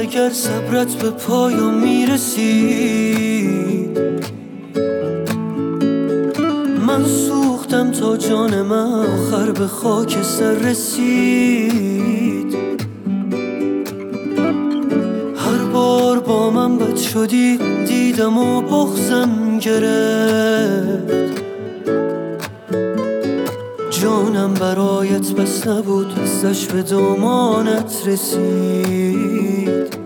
اگر صبرت به پایان میرسید. من سوختم تا جان من آخر به خاک سر رسید. هر بار با من بد شدی دیدم و بغضم گرفت. جانم برایت بس نبود ازش به دامانت رسید.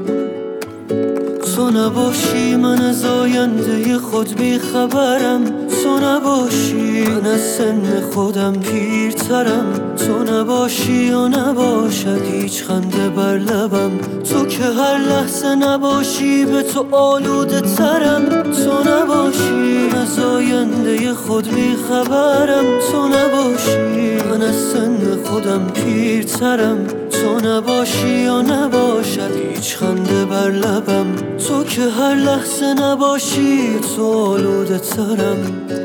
تو نباشی من از آینده خود بی خبرم. تو نباشی من از سن خودم پیرترم. تو نباشی و نباشد هیچ خنده بر لبم. تو که هر لحظه نباشی به تو آلوده ترم. تو نباشی من از آینده خود بی خبرم. تو نباشی من از سن خودم پیرترم. تو نباشی و نباشد هیچ خنده بر لبم. تو که هر لحظه نباشی تو آلوده ترم.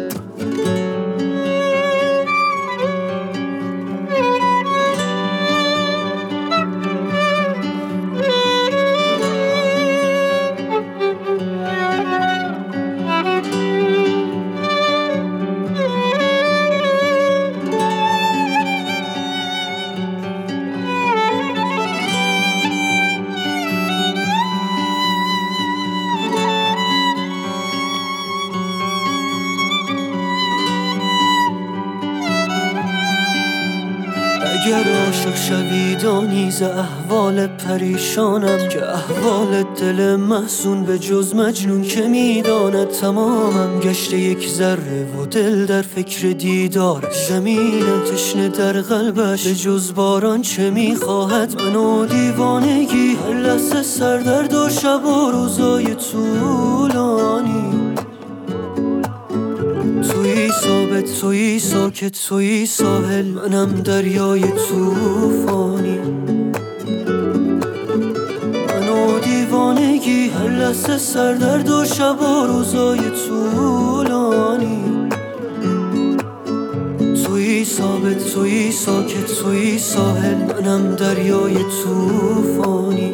اگر عاشق شوی دانی ز احوال پریشانم که احوال دل محزون به جز مجنون که میداند. تمامم گشته یک ذره و دل در فکر دیدار. زمین تشنه در قلبش به جز باران چه میخواهد. من و دیوانگی هر لحظه سردرد و شب و روزای طولانی. تویی ثابت تویی ساکت تویی ساحل منم دریای طوفانی. من و دیوانگی هر لحظه سردرد و شب و روزای طولانی. تویی ثابت تویی ساکت تویی ساحل منم دریای طوفانی.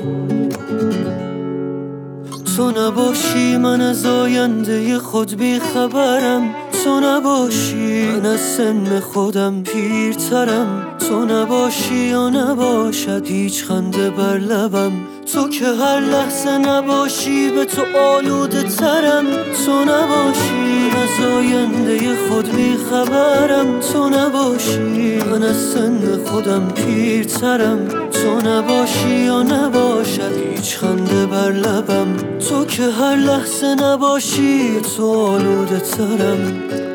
تو نباشی من از آینده خود بی خبرم. تو نباشی من از سن خودم پیرترم. تو نباشی و نباشد هیچ خنده بر لبم. تو که هر لحظه نباشی به تو آلوده ترم. تو نباشی از آینده خود بی خبرم. تو نباشی من از سن خودم پیرترم. تو نباشی و نباشد هیچ خنده بر لبم. تو که هر لحظه نباشی تو آلوده ترم.